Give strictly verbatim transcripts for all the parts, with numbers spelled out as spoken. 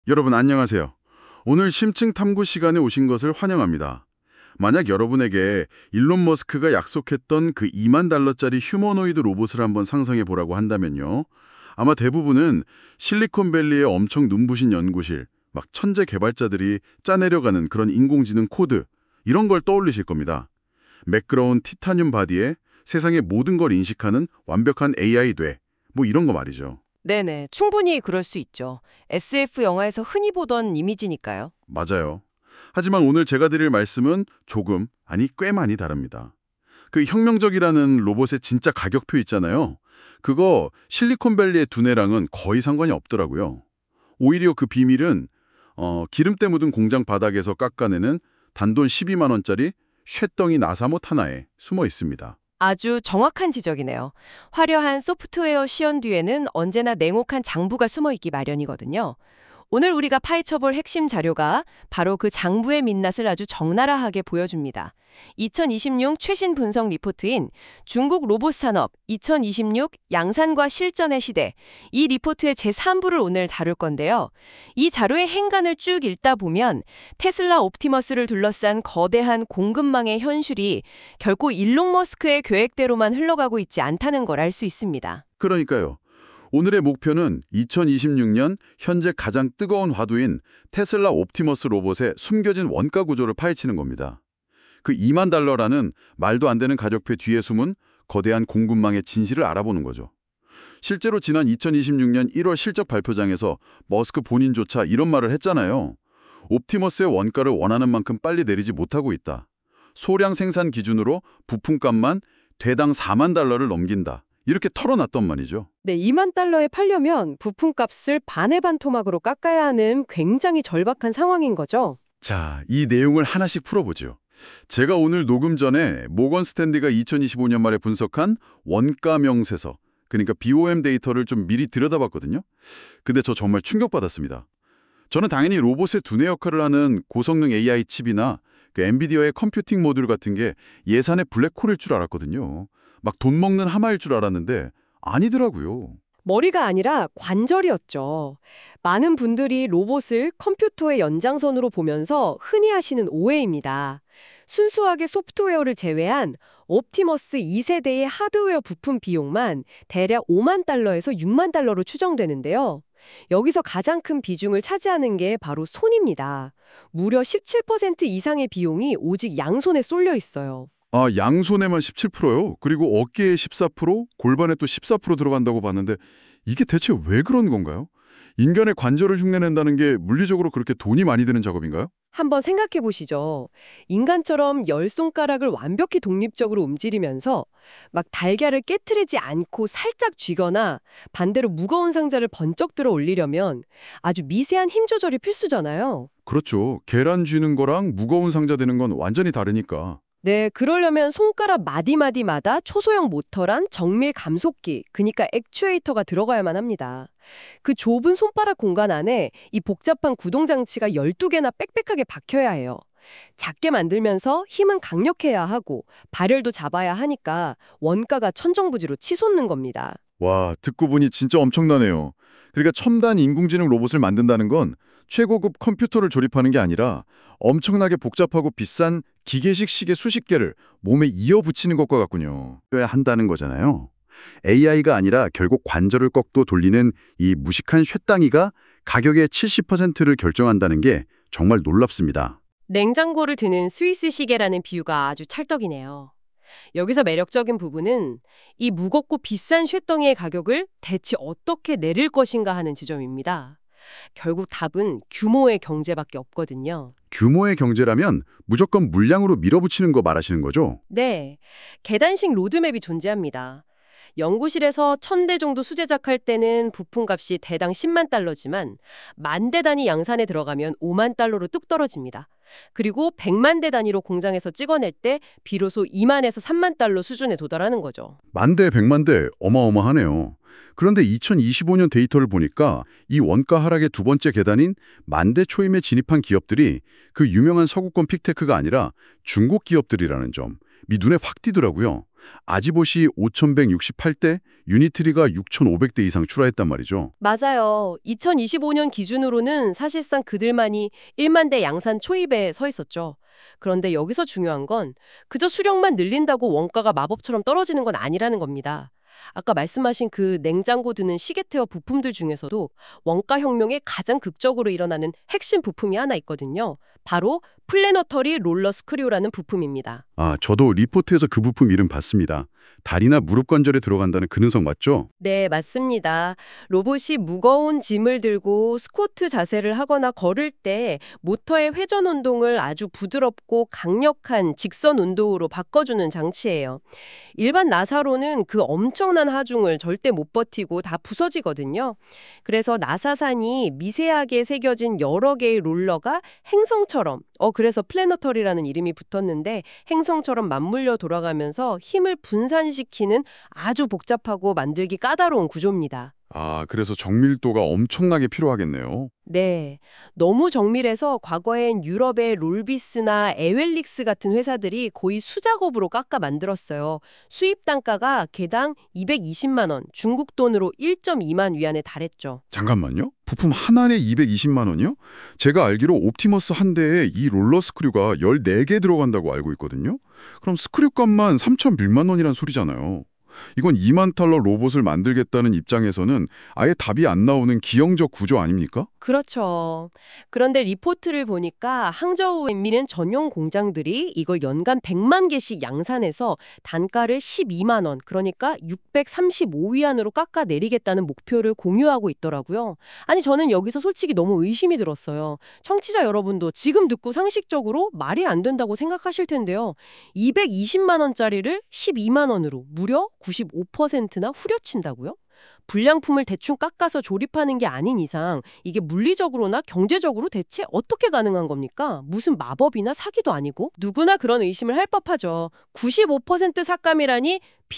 여러분 안녕하세요. 오늘 심층 탐구 시간에 오신 것을 환영합니다. 만약 여러분에게 일론 머스크가 약속했던 그 이만 달러짜리 휴머노이드 로봇을 한번 상상해 보라고 한다면요. 아마 대부분은 실리콘밸리의 엄청 눈부신 연구실, 막 천재 개발자들이 짜내려가는 그런 인공지능 코드, 이런 걸 떠올리실 겁니다. 매끄러운 티타늄 바디에 세상의 모든 걸 인식하는 완벽한 에이아이 뇌, 뭐 이런 거 말이죠. 네네, 충분히 그럴 수 있죠. 에스에프 영화에서 흔히 보던 이미지니까요. 맞아요. 하지만 오늘 제가 드릴 말씀은 조금, 아니 꽤 많이 다릅니다. 그 혁명적이라는 로봇의 진짜 가격표 있잖아요. 그거 실리콘밸리의 두뇌랑은 거의 상관이 없더라고요. 오히려 그 비밀은 어, 기름때 묻은 공장 바닥에서 깎아내는 단돈 십이만 원짜리 쇳덩이 나사못 하나에 숨어 있습니다. 아주 정확한 지적이네요. 화려한 소프트웨어 시연 뒤에는 언제나 냉혹한 장부가 숨어 있기 마련이거든요. 오늘 우리가 파헤쳐볼 핵심 자료가 바로 그 장부의 민낯을 아주 적나라하게 보여줍니다. 이천이십육 최신 분석 리포트인 중국 로봇 산업 이천이십육 양산과 실전의 시대, 이 리포트의 제삼 부를 오늘 다룰 건데요. 이 자료의 행간을 쭉 읽다 보면 테슬라 옵티머스를 둘러싼 거대한 공급망의 현실이 결코 일론 머스크의 계획대로만 흘러가고 있지 않다는 걸 알 수 있습니다. 그러니까요. 오늘의 목표는 이천이십육 년 현재 가장 뜨거운 화두인 테슬라 옵티머스 로봇의 숨겨진 원가 구조를 파헤치는 겁니다. 그 이만 달러라는 말도 안 되는 가격표 뒤에 숨은 거대한 공급망의 진실을 알아보는 거죠. 실제로 지난 이천이십육 년 일월 실적 발표장에서 머스크 본인조차 이런 말을 했잖아요. 옵티머스의 원가를 원하는 만큼 빨리 내리지 못하고 있다. 소량 생산 기준으로 부품값만 대당 사만 달러를 넘긴다. 이렇게 털어놨단 말이죠. 네, 이만 달러에 팔려면 부품값을 반의 반 토막으로 깎아야 하는 굉장히 절박한 상황인 거죠. 자, 이 내용을 하나씩 풀어보죠. 제가 오늘 녹음 전에 모건 스탠리가 이천이십오 년 말에 분석한 원가 명세서, 그러니까 비오엠 데이터를 좀 미리 들여다봤거든요. 근데 저 정말 충격받았습니다. 저는 당연히 로봇의 두뇌 역할을 하는 고성능 에이아이 칩이나 그 엔비디아의 컴퓨팅 모듈 같은 게 예산의 블랙홀일 줄 알았거든요. 막 돈 먹는 하마일 줄 알았는데 아니더라고요. 머리가 아니라 관절이었죠. 많은 분들이 로봇을 컴퓨터의 연장선으로 보면서 흔히 하시는 오해입니다. 순수하게 소프트웨어를 제외한 옵티머스 이 세대의 하드웨어 부품 비용만 대략 오만 달러에서 육만 달러로 추정되는데요. 여기서 가장 큰 비중을 차지하는 게 바로 손입니다. 무려 십칠 퍼센트 이상의 비용이 오직 양손에 쏠려 있어요. 아, 양손에만 십칠 퍼센트요? 그리고 어깨에 십사 퍼센트, 골반에 또 십사 퍼센트 들어간다고 봤는데 이게 대체 왜 그런 건가요? 인간의 관절을 흉내낸다는 게 물리적으로 그렇게 돈이 많이 드는 작업인가요? 한번 생각해 보시죠. 인간처럼 열 손가락을 완벽히 독립적으로 움직이면서 막 달걀을 깨트리지 않고 살짝 쥐거나 반대로 무거운 상자를 번쩍 들어 올리려면 아주 미세한 힘 조절이 필수잖아요. 그렇죠. 계란 쥐는 거랑 무거운 상자 되는 건 완전히 다르니까. 네, 그러려면 손가락 마디마디마다 초소형 모터란 정밀 감속기, 그러니까 액추에이터가 들어가야만 합니다. 그 좁은 손바닥 공간 안에 이 복잡한 구동장치가 열두 개나 빽빽하게 박혀야 해요. 작게 만들면서 힘은 강력해야 하고 발열도 잡아야 하니까 원가가 천정부지로 치솟는 겁니다. 와, 듣고 보니 진짜 엄청나네요. 그러니까 첨단 인공지능 로봇을 만든다는 건 최고급 컴퓨터를 조립하는 게 아니라 엄청나게 복잡하고 비싼 기계식 시계 수십 개를 몸에 이어붙이는 것과 같군요. 왜 한다는 거잖아요. 에이아이가 아니라 결국 관절을 꺾고 돌리는 이 무식한 쇳덩이가 가격의 칠십 퍼센트를 결정한다는 게 정말 놀랍습니다. 냉장고를 드는 스위스 시계라는 비유가 아주 찰떡이네요. 여기서 매력적인 부분은 이 무겁고 비싼 쇳덩이의 가격을 대체 어떻게 내릴 것인가 하는 지점입니다. 결국 답은 규모의 경제밖에 없거든요. 규모의 경제라면 무조건 물량으로 밀어붙이는 거 말하시는 거죠? 네, 계단식 로드맵이 존재합니다. 연구실에서 천 대 정도 수제작할 때는 부품값이 대당 십만 달러지만 만 대 단위 양산에 들어가면 오만 달러로 뚝 떨어집니다. 그리고 백만 대 단위로 공장에서 찍어낼 때 비로소 이만에서 삼만 달러 수준에 도달하는 거죠. 만 대, 백만 대 어마어마하네요. 그런데 이천이십오 년 데이터를 보니까 이 원가 하락의 두 번째 계단인 만 대 초임에 진입한 기업들이 그 유명한 서구권 픽테크가 아니라 중국 기업들이라는 점, 미 눈에 확 띄더라고요. 아지봇이 오천백육십팔 대, 유니트리가 육천오백 대 이상 출하했단 말이죠. 맞아요. 이천이십오 년 기준으로는 사실상 그들만이 일만 대 양산 초입에 서 있었죠. 그런데 여기서 중요한 건 그저 수령만 늘린다고 원가가 마법처럼 떨어지는 건 아니라는 겁니다. 아까 말씀하신 그 냉장고 드는 시계테어 부품들 중에서도 원가 혁명에 가장 극적으로 일어나는 핵심 부품이 하나 있거든요. 바로 플래너터리 롤러 스크류라는 부품입니다. 아, 저도 리포트에서 그 부품 이름 봤습니다. 다리나 무릎 관절에 들어간다는 그 녀석 맞죠? 네, 맞습니다. 로봇이 무거운 짐을 들고 스쿼트 자세를 하거나 걸을 때 모터의 회전 운동을 아주 부드럽고 강력한 직선 운동으로 바꿔주는 장치예요. 일반 나사로는 그 엄청난 하중을 절대 못 버티고 다 부서지거든요. 그래서 나사산이 미세하게 새겨진 여러 개의 롤러가 행성처럼, 어 그래서 플래너터리라는 이름이 붙었는데 행성처럼 맞물려 돌아가면서 힘을 분산시키는 아주 복잡하고 만들기 까다로운 구조입니다. 아, 그래서 정밀도가 엄청나게 필요하겠네요. 네. 너무 정밀해서 과거엔 유럽의 롤비스나 에웰릭스 같은 회사들이 거의 수작업으로 깎아 만들었어요. 수입 단가가 개당 이백이십만 원, 중국 돈으로 일점이만 위안에 달했죠. 잠깐만요. 부품 하나에 이백이십만 원이요? 제가 알기로 옵티머스 한 대에 이 롤러 스크류가 열네 개 들어간다고 알고 있거든요. 그럼 스크류 값만 삼천백만 원이란 소리잖아요. 이건 이만 달러 로봇을 만들겠다는 입장에서는 아예 답이 안 나오는 기형적 구조 아닙니까? 그렇죠. 그런데 리포트를 보니까 항저우에 있는 전용 공장들이 이걸 연간 백만 개씩 양산해서 단가를 십이만 원, 그러니까 육백삼십오 위안으로 깎아내리겠다는 목표를 공유하고 있더라고요. 아니, 저는 여기서 솔직히 너무 의심이 들었어요. 청취자 여러분도 지금 듣고 상식적으로 말이 안 된다고 생각하실 텐데요. 이백이십만 원짜리를 십이만 원으로 무려 구십오 퍼센트나 후려친다고요? 불량품을 대충 깎아서 조립하는 게 아닌 이상 이게 물리적으로나 경제적으로 대체 어떻게 가능한 겁니까? 무슨 마법이나 사기도 아니고? 누구나 그런 의심을 할 법하죠. 구십오 퍼센트 삭감이라니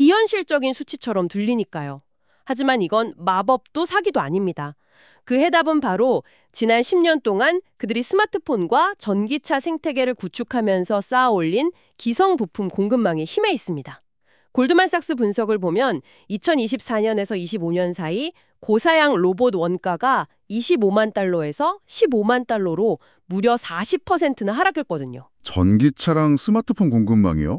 비현실적인 수치처럼 들리니까요. 하지만 이건 마법도 사기도 아닙니다. 그 해답은 바로 지난 십 년 동안 그들이 스마트폰과 전기차 생태계를 구축하면서 쌓아올린 기성 부품 공급망의 힘에 있습니다. 골드만삭스 분석을 보면 이천이십사 년에서 이십오 년 사이 고사양 로봇 원가가 이십오만 달러에서 십오만 달러로 무려 사십 퍼센트나 하락했거든요. 전기차랑 스마트폰 공급망이요?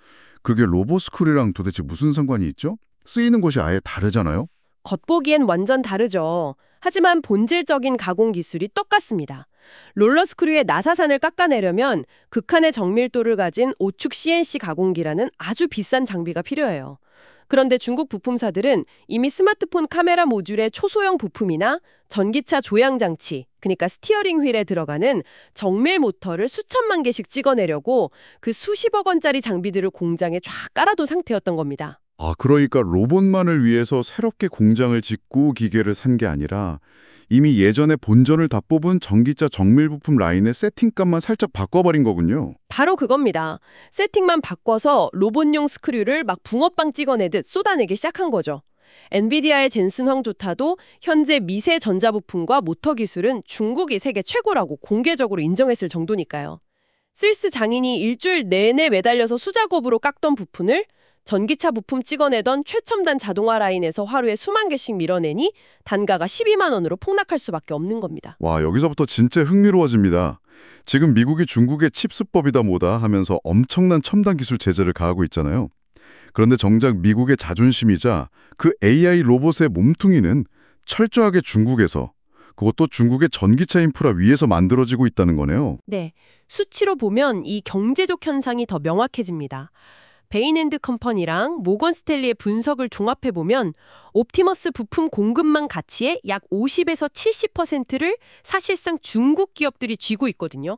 그게 로봇 스크류랑 도대체 무슨 상관이 있죠? 쓰이는 곳이 아예 다르잖아요? 겉보기엔 완전 다르죠. 하지만 본질적인 가공 기술이 똑같습니다. 롤러 스크류의 나사산을 깎아내려면 극한의 정밀도를 가진 오축 씨엔씨 가공기라는 아주 비싼 장비가 필요해요. 그런데 중국 부품사들은 이미 스마트폰 카메라 모듈의 초소형 부품이나 전기차 조향 장치, 그러니까 스티어링 휠에 들어가는 정밀 모터를 수천만 개씩 찍어내려고 그 수십억 원짜리 장비들을 공장에 쫙 깔아둔 상태였던 겁니다. 아, 그러니까 로봇만을 위해서 새롭게 공장을 짓고 기계를 산 게 아니라 이미 예전에 본전을 다 뽑은 전기차 정밀 부품 라인의 세팅값만 살짝 바꿔버린 거군요. 바로 그겁니다. 세팅만 바꿔서 로봇용 스크류를 막 붕어빵 찍어내듯 쏟아내기 시작한 거죠. 엔비디아의 젠슨 황조타도 현재 미세 전자부품과 모터 기술은 중국이 세계 최고라고 공개적으로 인정했을 정도니까요. 스위스 장인이 일주일 내내 매달려서 수작업으로 깎던 부품을 전기차 부품 찍어내던 최첨단 자동화 라인에서 하루에 수만 개씩 밀어내니 단가가 십이만 원으로 폭락할 수밖에 없는 겁니다. 와, 여기서부터 진짜 흥미로워집니다. 지금 미국이 중국의 칩수법이다 뭐다 하면서 엄청난 첨단 기술 제재를 가하고 있잖아요. 그런데 정작 미국의 자존심이자 그 에이아이 로봇의 몸뚱이는 철저하게 중국에서, 그것도 중국의 전기차 인프라 위에서 만들어지고 있다는 거네요. 네, 수치로 보면 이 경제적 현상이 더 명확해집니다. 베인앤드 컴퍼니랑 모건 스탠리의 분석을 종합해보면 옵티머스 부품 공급망 가치의 약 오십에서 칠십 퍼센트를 사실상 중국 기업들이 쥐고 있거든요.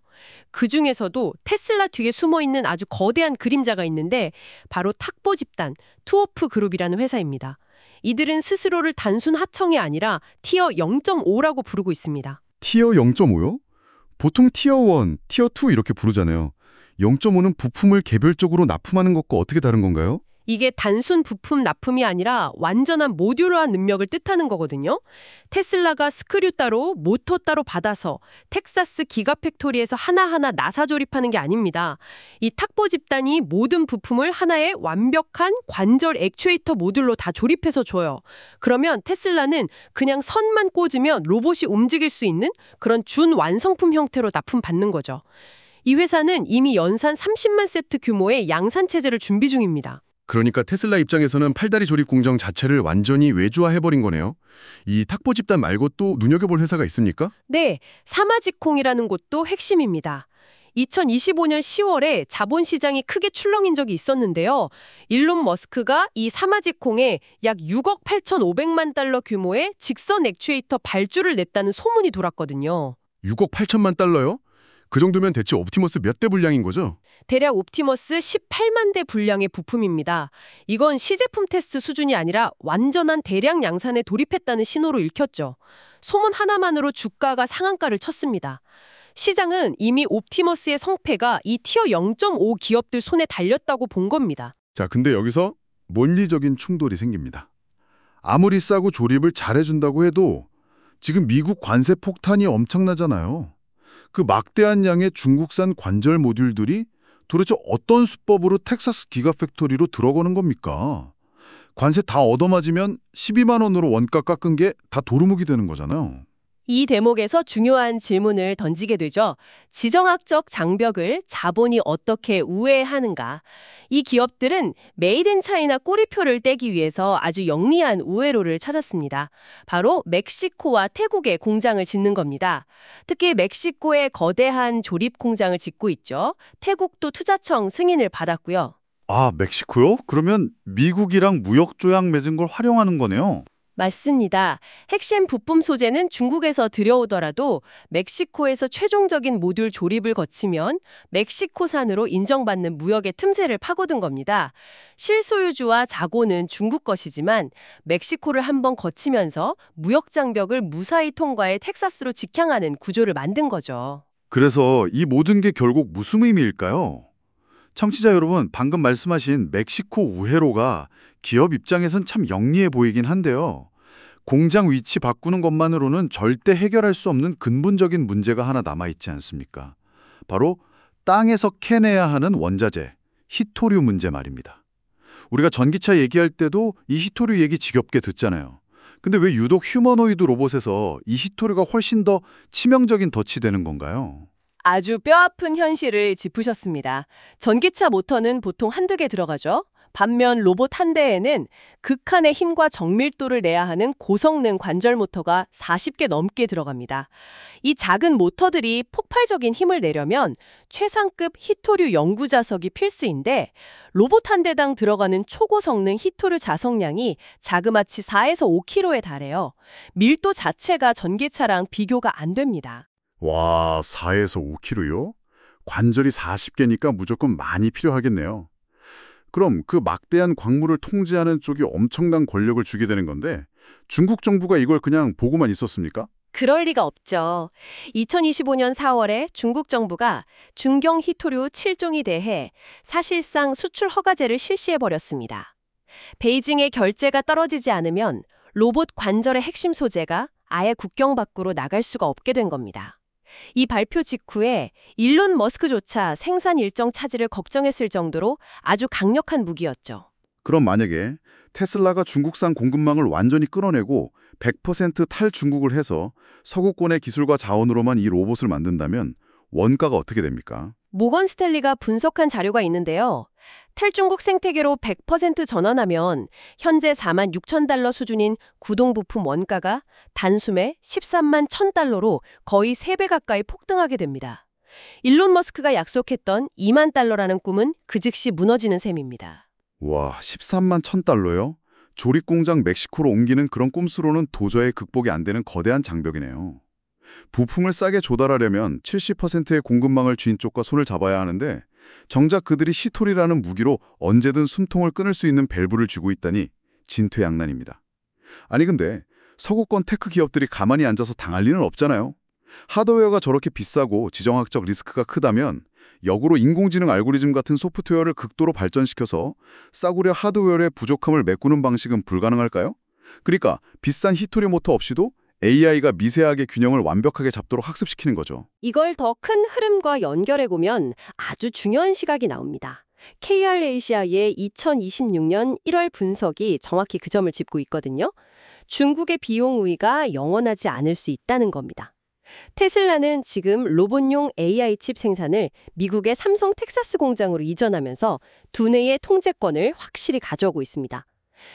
그중에서도 테슬라 뒤에 숨어있는 아주 거대한 그림자가 있는데 바로 탁보 집단, 투오프 그룹이라는 회사입니다. 이들은 스스로를 단순 하청이 아니라 티어 영 점 오라고 부르고 있습니다. 티어 영 점 오요? 보통 티어 일, 티어 이 이렇게 부르잖아요. 영 점 오는 부품을 개별적으로 납품하는 것과 어떻게 다른 건가요? 이게 단순 부품 납품이 아니라 완전한 모듈화한 능력을 뜻하는 거거든요. 테슬라가 스크류 따로 모터 따로 받아서 텍사스 기가팩토리에서 하나하나 나사 조립하는 게 아닙니다. 이 탁보 집단이 모든 부품을 하나의 완벽한 관절 액추에이터 모듈로 다 조립해서 줘요. 그러면 테슬라는 그냥 선만 꽂으면 로봇이 움직일 수 있는 그런 준완성품 형태로 납품받는 거죠. 이 회사는 이미 연산 삼십만 세트 규모의 양산 체제를 준비 중입니다. 그러니까 테슬라 입장에서는 팔다리 조립 공정 자체를 완전히 외주화해버린 거네요. 이 탁보 집단 말고 또 눈여겨볼 회사가 있습니까? 네, 사마지콩이라는 곳도 핵심입니다. 이천이십오 년 시월에 자본시장이 크게 출렁인 적이 있었는데요. 일론 머스크가 이 사마지콩에 약 육억 팔천오백만 달러 규모의 직선 액추에이터 발주를 냈다는 소문이 돌았거든요. 육억 팔천만 달러요? 그 정도면 대체 옵티머스 몇 대 분량인 거죠? 대략 옵티머스 십팔만 대 분량의 부품입니다. 이건 시제품 테스트 수준이 아니라 완전한 대량 양산에 돌입했다는 신호로 읽혔죠. 소문 하나만으로 주가가 상한가를 쳤습니다. 시장은 이미 옵티머스의 성패가 이 티어 영 점 오 기업들 손에 달렸다고 본 겁니다. 자, 근데 여기서 논리적인 충돌이 생깁니다. 아무리 싸고 조립을 잘해준다고 해도 지금 미국 관세 폭탄이 엄청나잖아요. 그 막대한 양의 중국산 관절 모듈들이 도대체 어떤 수법으로 텍사스 기가팩토리로 들어가는 겁니까? 관세 다 얻어맞으면 십이만 원으로 원가 깎은 게 다 도루묵이 되는 거잖아요. 이 대목에서 중요한 질문을 던지게 되죠. 지정학적 장벽을 자본이 어떻게 우회하는가? 이 기업들은 메이드 인 차이나 꼬리표를 떼기 위해서 아주 영리한 우회로를 찾았습니다. 바로 멕시코와 태국에 공장을 짓는 겁니다. 특히 멕시코에 거대한 조립 공장을 짓고 있죠. 태국도 투자청 승인을 받았고요. 아, 멕시코요? 그러면 미국이랑 무역 조약 맺은 걸 활용하는 거네요. 맞습니다. 핵심 부품 소재는 중국에서 들여오더라도 멕시코에서 최종적인 모듈 조립을 거치면 멕시코산으로 인정받는 무역의 틈새를 파고든 겁니다. 실소유주와 자고는 중국 것이지만 멕시코를 한번 거치면서 무역 장벽을 무사히 통과해 텍사스로 직향하는 구조를 만든 거죠. 그래서 이 모든 게 결국 무슨 의미일까요? 청취자 여러분, 방금 말씀하신 멕시코 우회로가 기업 입장에선 참 영리해 보이긴 한데요. 공장 위치 바꾸는 것만으로는 절대 해결할 수 없는 근본적인 문제가 하나 남아있지 않습니까? 바로 땅에서 캐내야 하는 원자재, 히토류 문제 말입니다. 우리가 전기차 얘기할 때도 이 히토류 얘기 지겹게 듣잖아요. 근데 왜 유독 휴머노이드 로봇에서 이 히토류가 훨씬 더 치명적인 덫이 되는 건가요? 아주 뼈아픈 현실을 짚으셨습니다. 전기차 모터는 보통 한두 개 들어가죠. 반면 로봇 한 대에는 극한의 힘과 정밀도를 내야 하는 고성능 관절 모터가 사십 개 넘게 들어갑니다. 이 작은 모터들이 폭발적인 힘을 내려면 최상급 히토류 연구 자석이 필수인데 로봇 한 대당 들어가는 초고성능 히토류 자석량이 자그마치 사에서 오 킬로그램에 달해요. 밀도 자체가 전기차랑 비교가 안 됩니다. 와, 사에서 오 킬로그램요? 관절이 사십 개니까 무조건 많이 필요하겠네요. 그럼 그 막대한 광물을 통제하는 쪽이 엄청난 권력을 주게 되는 건데 중국 정부가 이걸 그냥 보고만 있었습니까? 그럴 리가 없죠. 이천이십오 년 사월에 중국 정부가 중경 히토류 칠 종에 대해 사실상 수출 허가제를 실시해버렸습니다. 베이징의 결제가 떨어지지 않으면 로봇 관절의 핵심 소재가 아예 국경 밖으로 나갈 수가 없게 된 겁니다. 이 발표 직후에 일론 머스크조차 생산 일정 차질을 걱정했을 정도로 아주 강력한 무기였죠. 그럼 만약에 테슬라가 중국산 공급망을 완전히 끊어내고 백 퍼센트 탈중국을 해서 서구권의 기술과 자원으로만 이 로봇을 만든다면 원가가 어떻게 됩니까? 모건 스탠리가 분석한 자료가 있는데요. 탈중국 생태계로 백 퍼센트 전환하면 현재 사만 육천 달러 수준인 구동 부품 원가가 단숨에 십삼만 천 달러로 거의 세 배 가까이 폭등하게 됩니다. 일론 머스크가 약속했던 이만 달러라는 꿈은 그 즉시 무너지는 셈입니다. 와, 십삼만 천 달러요? 조립 공장 멕시코로 옮기는 그런 꼼수로는 도저히 극복이 안 되는 거대한 장벽이네요. 부품을 싸게 조달하려면 칠십 퍼센트의 공급망을 쥔 쪽과 손을 잡아야 하는데 정작 그들이 히토리라는 무기로 언제든 숨통을 끊을 수 있는 밸브를 쥐고 있다니 진퇴양난입니다. 아니 근데 서구권 테크 기업들이 가만히 앉아서 당할 리는 없잖아요. 하드웨어가 저렇게 비싸고 지정학적 리스크가 크다면 역으로 인공지능 알고리즘 같은 소프트웨어를 극도로 발전시켜서 싸구려 하드웨어의 부족함을 메꾸는 방식은 불가능할까요? 그러니까 비싼 히토리 모터 없이도 에이아이가 미세하게 균형을 완벽하게 잡도록 학습시키는 거죠. 이걸 더 큰 흐름과 연결해보면 아주 중요한 시각이 나옵니다. 케이알에이시아의 이천이십육 년 일월 분석이 정확히 그 점을 짚고 있거든요. 중국의 비용 우위가 영원하지 않을 수 있다는 겁니다. 테슬라는 지금 로봇용 에이아이 칩 생산을 미국의 삼성 텍사스 공장으로 이전하면서 두뇌의 통제권을 확실히 가져오고 있습니다.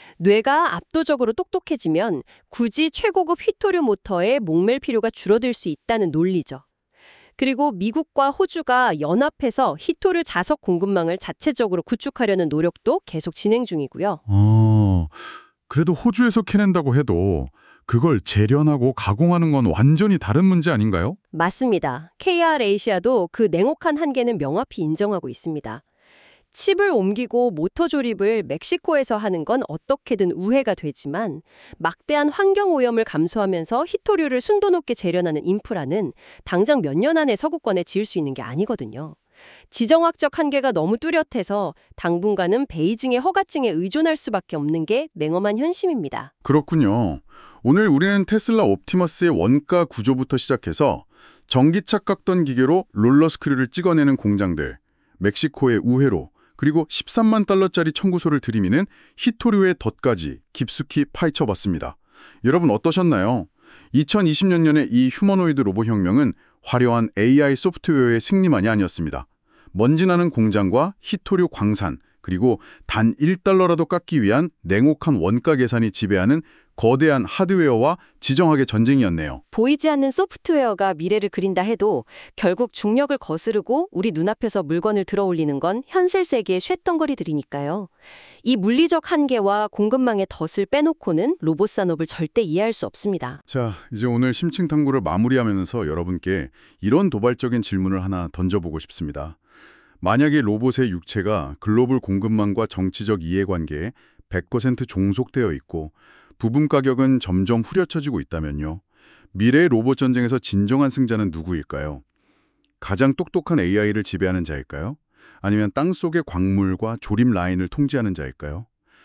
뇌가 압도적으로 똑똑해지면 굳이 최고급 휘토류 모터에 목맬 필요가 줄어들 수 있다는 논리죠. 그리고 미국과 호주가 연합해서 휘토류 자석 공급망을 자체적으로 구축하려는 노력도 계속 진행 중이고요. 어, 그래도 호주에서 캐낸다고 해도 그걸 재련하고 가공하는 건 완전히 다른 문제 아닌가요? 맞습니다. 케이알에이시아도 그 냉혹한 한계는 명확히 인정하고 있습니다. 칩을 옮기고 모터 조립을 멕시코에서 하는 건 어떻게든 우회가 되지만 막대한 환경 오염을 감수하면서 히토류를 순도 높게 재련하는 인프라는 당장 몇 년 안에 서구권에 지을 수 있는 게 아니거든요. 지정학적 한계가 너무 뚜렷해서 당분간은 베이징의 허가증에 의존할 수밖에 없는 게 냉엄한 현실입니다. 그렇군요. 오늘 우리는 테슬라 옵티머스의 원가 구조부터 시작해서 전기차 깎던 기계로 롤러스크류를 찍어내는 공장들, 멕시코의 우회로, 그리고 십삼만 달러짜리 청구소를 들이미는 히토류의 덫까지 깊숙이 파헤쳐봤습니다. 여러분 어떠셨나요? 이천이십 년의 이 휴머노이드 로봇 혁명은 화려한 에이아이 소프트웨어의 승리만이 아니었습니다. 먼지 나는 공장과 히토류 광산, 그리고 단 일 달러라도 깎기 위한 냉혹한 원가 계산이 지배하는 거대한 하드웨어와 지정학의 전쟁이었네요. 보이지 않는 소프트웨어가 미래를 그린다 해도 결국 중력을 거스르고 우리 눈앞에서 물건을 들어올리는 건 현실 세계의 쇳덩거리들이니까요. 이 물리적 한계와 공급망의 덫을 빼놓고는 로봇 산업을 절대 이해할 수 없습니다. 자, 이제 오늘 심층 탐구를 마무리하면서 여러분께 이런 도발적인 질문을 하나 던져보고 싶습니다. 만약에 로봇의 육체가 글로벌 공급망과 정치적 이해관계에 백 퍼센트 종속되어 있고 부품 가격은 점점 후려쳐지고 있다면요. 미래의 로봇 전쟁에서 진정한 승자는 누구일까요? 가장 똑똑한 에이아이를 지배하는 자일까요? 아니면 땅속의 광물과 조립 라인을 통제하는 자일까요?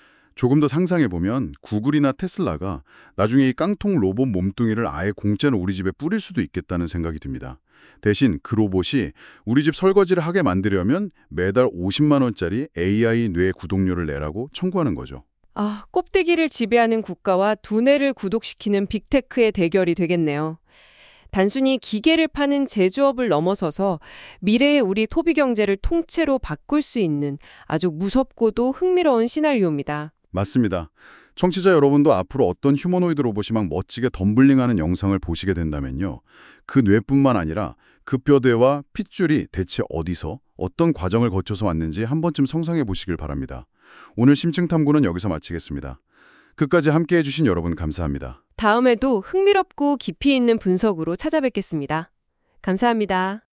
조금 더 상상해보면 구글이나 테슬라가 나중에 이 깡통 로봇 몸뚱이를 아예 공짜로 우리 집에 뿌릴 수도 있겠다는 생각이 듭니다. 대신 그 로봇이 우리 집 설거지를 하게 만들려면 매달 오십만 원짜리 에이아이 뇌 구독료를 내라고 청구하는 거죠. 아, 껍데기를 지배하는 국가와 두뇌를 구독시키는 빅테크의 대결이 되겠네요. 단순히 기계를 파는 제조업을 넘어서서 미래의 우리 토비 경제를 통째로 바꿀 수 있는 아주 무섭고도 흥미로운 시나리오입니다. 맞습니다. 청취자 여러분도 앞으로 어떤 휴머노이드 로봇이 막 멋지게 덤블링하는 영상을 보시게 된다면요. 그 뇌뿐만 아니라 그 뼈대와 핏줄이 대체 어디서 어떤 과정을 거쳐서 왔는지 한 번쯤 상상해 보시길 바랍니다. 오늘 심층 탐구는 여기서 마치겠습니다. 끝까지 함께해 주신 여러분 감사합니다. 다음에도 흥미롭고 깊이 있는 분석으로 찾아뵙겠습니다. 감사합니다.